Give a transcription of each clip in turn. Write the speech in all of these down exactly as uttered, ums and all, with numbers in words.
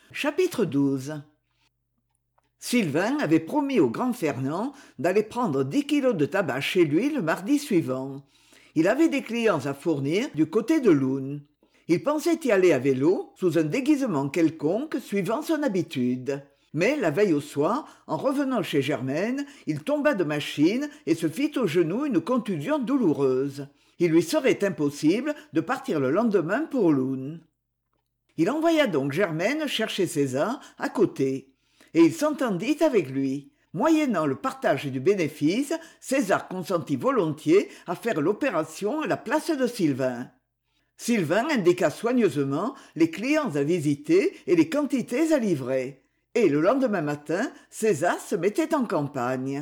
Chapitre douze. Sylvain avait promis au grand Fernand d'aller prendre dix kilos de tabac chez lui le mardi suivant. Il avait des clients à fournir du côté de l'Oun. Il pensait y aller à vélo, sous un déguisement quelconque suivant son habitude. Mais la veille au soir, en revenant chez Germaine, il tomba de machine et se fit au genou une contusion douloureuse. Il lui serait impossible de partir le lendemain pour l'Oun. Il envoya donc Germaine chercher César à côté, et il s'entendit avec lui. Moyennant le partage du bénéfice, César consentit volontiers à faire l'opération à la place de Sylvain. Sylvain indiqua soigneusement les clients à visiter et les quantités à livrer, et le lendemain matin, César se mettait en campagne.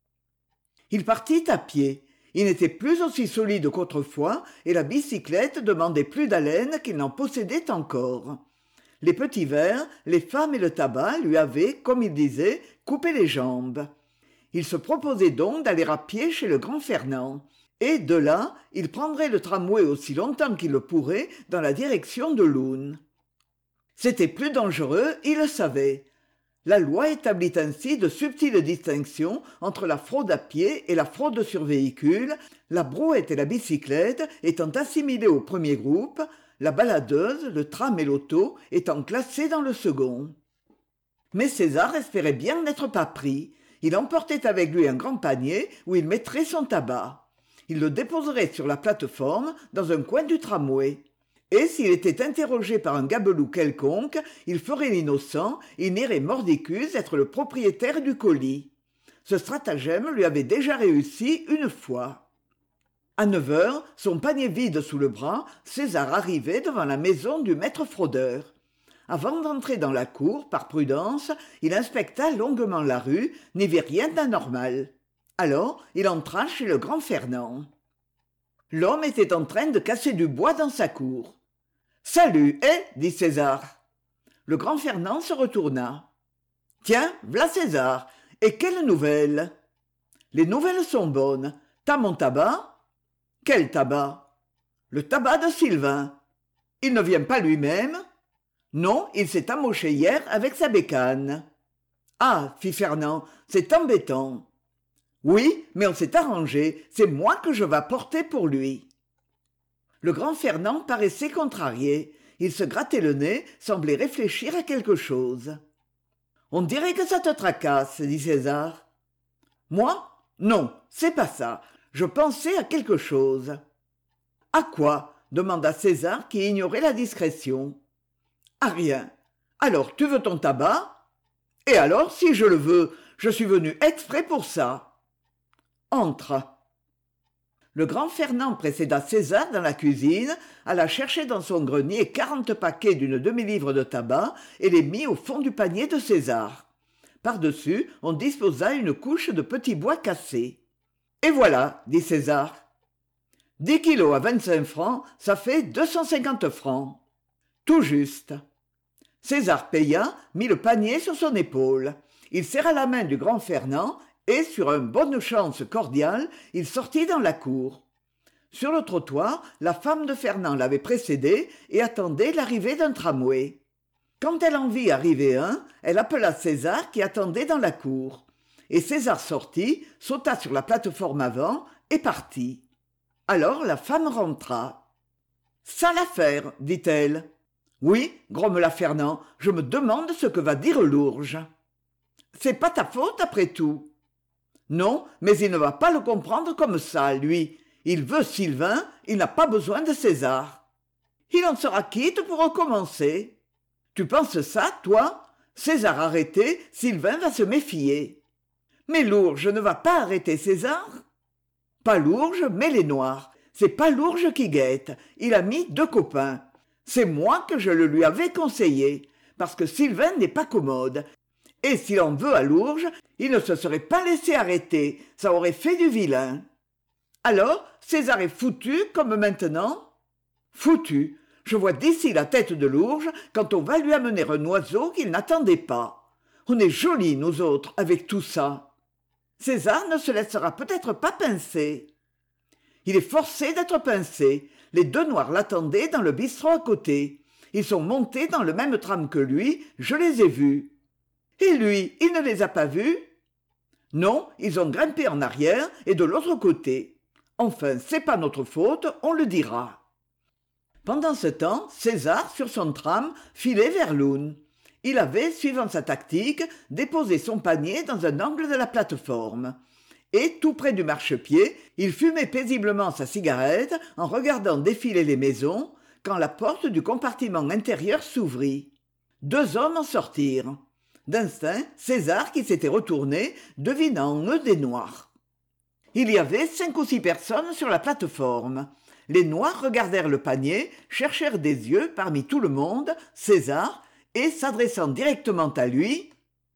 Il partit à pied. Il n'était plus aussi solide qu'autrefois, et la bicyclette demandait plus d'haleine qu'il n'en possédait encore. Les petits verres, les femmes et le tabac lui avaient, comme il disait, coupé les jambes. Il se proposait donc d'aller à pied chez le grand Fernand, et de là, il prendrait le tramway aussi longtemps qu'il le pourrait dans la direction de l'Oun. C'était plus dangereux, il le savait. La loi établit ainsi de subtiles distinctions entre la fraude à pied et la fraude sur véhicule, la brouette et la bicyclette étant assimilées au premier groupe, la baladeuse, le tram et l'auto étant classés dans le second. Mais César espérait bien n'être pas pris. Il emportait avec lui un grand panier où il mettrait son tabac. Il le déposerait sur la plate-forme dans un coin du tramway. Et s'il était interrogé par un gabelou quelconque, il ferait l'innocent, il n'irait mordicus être le propriétaire du colis. Ce stratagème lui avait déjà réussi une fois. À neuf heures, son panier vide sous le bras, César arrivait devant la maison du maître fraudeur. Avant d'entrer dans la cour, par prudence, il inspecta longuement la rue, n'y vit rien d'anormal. Alors, il entra chez le grand Fernand. L'homme était en train de casser du bois dans sa cour. « Salut, eh ?» dit César. Le grand Fernand se retourna. « Tiens, v'là César. Et quelles nouvelles ?»« Les nouvelles sont bonnes. T'as mon tabac ?»« Quel tabac ?»« Le tabac de Sylvain. Il ne vient pas lui-même ?»« Non, il s'est amoché hier avec sa bécane. »« Ah, fit Fernand, c'est embêtant. »« Oui, mais on s'est arrangé. C'est moi que je vas porter pour lui. » Le grand Fernand paraissait contrarié. Il se grattait le nez, semblait réfléchir à quelque chose. « On dirait que ça te tracasse, » dit César. « Moi ? Non, c'est pas ça. Je pensais à quelque chose. »« À quoi ?» demanda César qui ignorait la discrétion. « À rien. Alors, tu veux ton tabac ? Et alors, si je le veux, je suis venu exprès pour ça. Entre. » Le grand Fernand précéda César dans la cuisine, alla chercher dans son grenier quarante paquets d'une demi-livre de tabac et les mit au fond du panier de César. Par-dessus, on disposa une couche de petits bois cassés. « Et voilà, » dit César. « Dix kilos à vingt-cinq francs, ça fait deux cent cinquante francs. »« Tout juste. » César paya, mit le panier sur son épaule. Il serra la main du grand Fernand et, sur un bonne chance cordial, il sortit dans la cour. Sur le trottoir, la femme de Fernand l'avait précédé et attendait l'arrivée d'un tramway. Quand elle en vit arriver un, elle appela César qui attendait dans la cour. Et César sortit, sauta sur la plate-forme avant et partit. Alors la femme rentra. « Sale affaire, dit-elle. »« Oui, grommela Fernand, je me demande ce que va dire l'ourge. »« C'est pas ta faute après tout. » Non, mais il ne va pas le comprendre comme ça, lui. Il veut Sylvain, il n'a pas besoin de César. Il en sera quitte pour recommencer. Tu penses ça, toi ? César arrêté, Sylvain va se méfier. Mais l'ourge ne va pas arrêter César ? Pas l'ourge, mais les noirs. C'est pas l'ourge qui guette. Il a mis deux copains. C'est moi que je le lui avais conseillé, parce que Sylvain n'est pas commode. Et s'il en veut à l'ourge, il ne se serait pas laissé arrêter, ça aurait fait du vilain. Alors, César est foutu comme maintenant ? Foutu. Je vois d'ici la tête de l'ourge quand on va lui amener un oiseau qu'il n'attendait pas. On est jolis, nous autres, avec tout ça. César ne se laissera peut-être pas pincer. Il est forcé d'être pincé. Les deux noirs l'attendaient dans le bistrot à côté. Ils sont montés dans le même tram que lui, je les ai vus. Et lui, il ne les a pas vus? Non, ils ont grimpé en arrière et de l'autre côté. Enfin, c'est pas notre faute, on le dira. Pendant ce temps, César, sur son tram, filait vers Loon. Il avait, suivant sa tactique, déposé son panier dans un angle de la plateforme. Et, tout près du marchepied, il fumait paisiblement sa cigarette en regardant défiler les maisons, quand la porte du compartiment intérieur s'ouvrit. Deux hommes en sortirent. D'instinct, César, qui s'était retourné, devina en eux des Noirs. Il y avait cinq ou six personnes sur la plateforme. Les Noirs regardèrent le panier, cherchèrent des yeux parmi tout le monde, César, et, s'adressant directement à lui,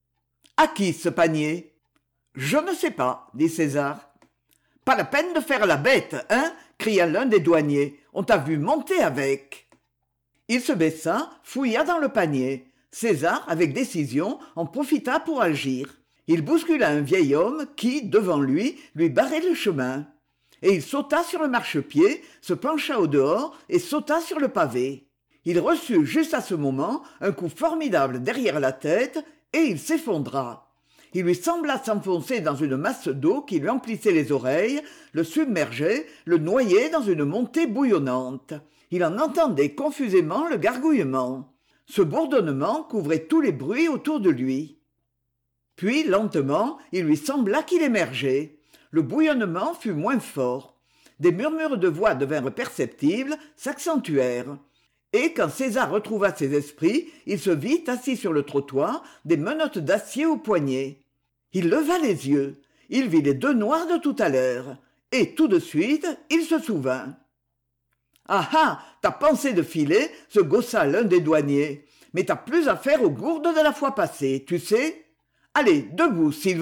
« À qui ce panier ?»« Je ne sais pas, » dit César. « Pas la peine de faire la bête, hein ?» cria l'un des douaniers. « On t'a vu monter avec. » Il se baissa, fouilla dans le panier. César, avec décision, en profita pour agir. Il bouscula un vieil homme qui, devant lui, lui barrait le chemin. Et il sauta sur le marchepied, se pencha au dehors et sauta sur le pavé. Il reçut juste à ce moment un coup formidable derrière la tête et il s'effondra. Il lui sembla s'enfoncer dans une masse d'eau qui lui emplissait les oreilles, le submergeait, le noyait dans une montée bouillonnante. Il en entendait confusément le gargouillement. Ce bourdonnement couvrait tous les bruits autour de lui. Puis, lentement, il lui sembla qu'il émergeait. Le bouillonnement fut moins fort. Des murmures de voix devinrent perceptibles, s'accentuèrent. Et quand César retrouva ses esprits, il se vit assis sur le trottoir, des menottes d'acier aux poignets. Il leva les yeux. Il vit les deux Noirs de tout à l'heure. Et tout de suite, il se souvint. « Ah ah, t'as pensé de filer ?» se gaussa l'un des douaniers. « Mais t'as plus affaire aux gourdes de la fois passée, tu sais ? Allez, debout, Sylvain !»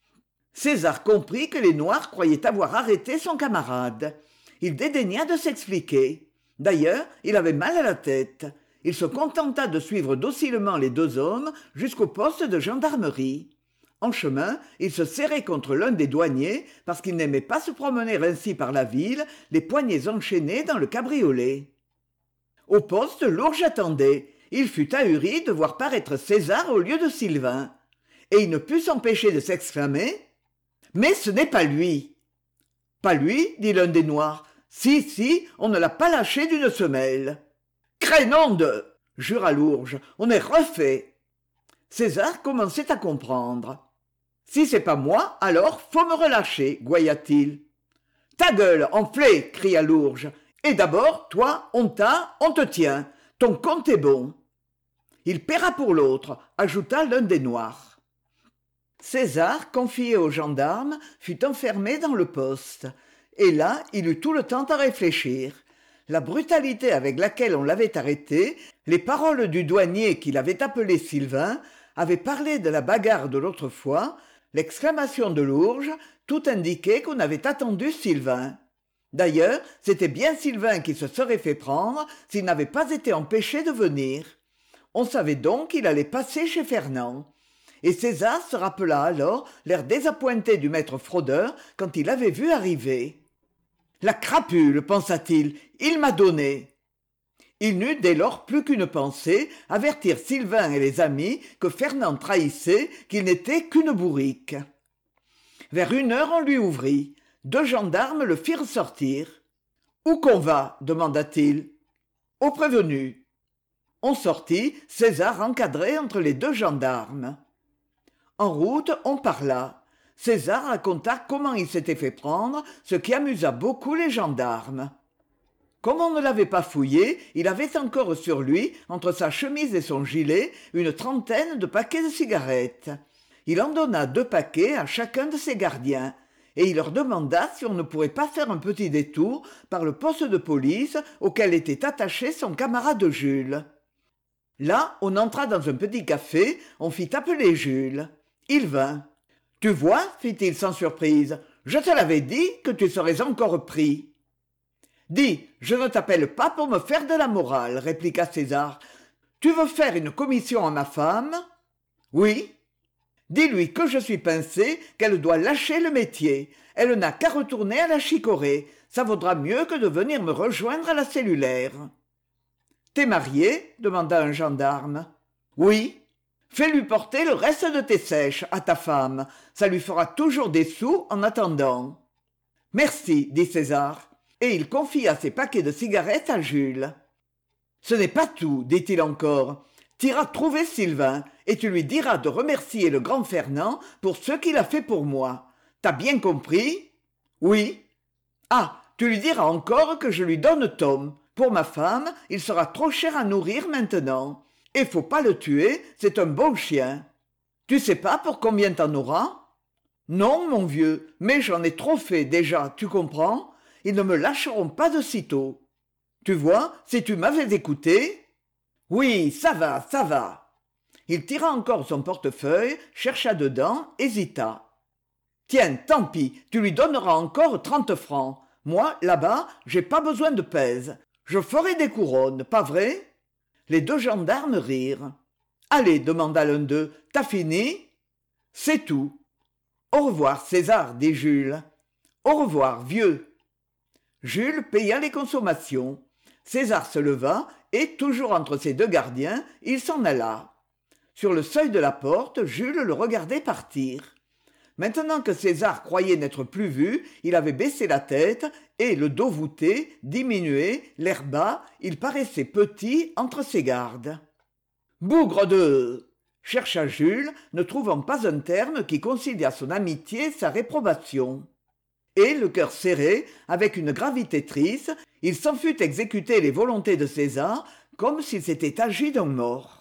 César comprit que les Noirs croyaient avoir arrêté son camarade. Il dédaigna de s'expliquer. D'ailleurs, il avait mal à la tête. Il se contenta de suivre docilement les deux hommes jusqu'au poste de gendarmerie. En chemin, il se serrait contre l'un des douaniers parce qu'il n'aimait pas se promener ainsi par la ville, les poignets enchaînés dans le cabriolet. Au poste, Lourges attendait. Il fut ahuri de voir paraître César au lieu de Sylvain. Et il ne put s'empêcher de s'exclamer « Mais ce n'est pas lui !»« Pas lui ?» dit l'un des Noirs. « Si, si, on ne l'a pas lâché d'une semelle. »« Crénom de !» jura Lourges. « On est refait !» César commençait à comprendre. « Si c'est pas moi, alors faut me relâcher, goya-t-il. « Ta gueule, enflé !» cria Lourges. « Et d'abord, toi, on t'a, on te tient. Ton compte est bon. » « Il paiera pour l'autre », ajouta l'un des Noirs. César, confié aux gendarmes, fut enfermé dans le poste. Et là, il eut tout le temps à réfléchir. La brutalité avec laquelle on l'avait arrêté, les paroles du douanier qui l'avait appelé Sylvain, avaient parlé de la bagarre de l'autre fois, l'exclamation de Lourges, tout indiquait qu'on avait attendu Sylvain. D'ailleurs, c'était bien Sylvain qui se serait fait prendre s'il n'avait pas été empêché de venir. On savait donc qu'il allait passer chez Fernand. Et César se rappela alors l'air désappointé du maître fraudeur quand il l'avait vu arriver. « La crapule, pensa-t-il, il m'a donné. » Il n'eut dès lors plus qu'une pensée, avertir Sylvain et les amis que Fernand trahissait, qu'il n'était qu'une bourrique. Vers une heure, on lui ouvrit. Deux gendarmes le firent sortir. « Où qu'on va ?» demanda-t-il. « Au prévenu. » On sortit, César encadré entre les deux gendarmes. En route, on parla. César raconta comment il s'était fait prendre, ce qui amusa beaucoup les gendarmes. Comme on ne l'avait pas fouillé, il avait encore sur lui, entre sa chemise et son gilet, une trentaine de paquets de cigarettes. Il en donna deux paquets à chacun de ses gardiens, et il leur demanda si on ne pourrait pas faire un petit détour par le poste de police auquel était attaché son camarade Jules. Là, on entra dans un petit café, on fit appeler Jules. Il vint. « Tu vois, fit-il sans surprise, je te l'avais dit que tu serais encore pris. »« Dis, je ne t'appelle pas pour me faire de la morale, répliqua César. Tu veux faire une commission à ma femme ? Oui. Dis-lui que je suis pincé, qu'elle doit lâcher le métier. Elle n'a qu'à retourner à la chicorée. Ça vaudra mieux que de venir me rejoindre à la cellulaire. T'es marié demanda un gendarme. Oui. Fais-lui porter le reste de tes sèches à ta femme. Ça lui fera toujours des sous en attendant. Merci, dit César, et il confia ses paquets de cigarettes à Jules. Ce n'est pas tout, dit-il encore. T'iras trouver Sylvain, et tu lui diras de remercier le grand Fernand pour ce qu'il a fait pour moi. T'as bien compris? Oui. Ah, tu lui diras encore que je lui donne Tom. Pour ma femme, il sera trop cher à nourrir maintenant. Et faut pas le tuer, c'est un bon chien. Tu sais pas pour combien t'en auras? Non, mon vieux, mais j'en ai trop fait déjà, tu comprends? Ils ne me lâcheront pas de sitôt. Tu vois, si tu m'avais écouté... Oui, ça va, ça va. Il tira encore son portefeuille, chercha dedans, hésita. Tiens, tant pis, tu lui donneras encore trente francs. Moi, là-bas, j'ai pas besoin de pèse. Je ferai des couronnes, pas vrai? Les deux gendarmes rirent. Allez, demanda l'un d'eux, t'as fini? C'est tout. Au revoir, César, dit Jules. Au revoir, vieux. Jules paya les consommations. César se leva et, toujours entre ses deux gardiens, il s'en alla. Sur le seuil de la porte, Jules le regardait partir. Maintenant que César croyait n'être plus vu, il avait baissé la tête et, le dos voûté, diminué, l'air bas, il paraissait petit entre ses gardes. « Bougre de... » chercha Jules, ne trouvant pas un terme qui conciliât son amitié, sa réprobation. Et, le cœur serré, avec une gravité triste, il s'en fut exécuter les volontés de César comme s'il s'était agi d'un mort.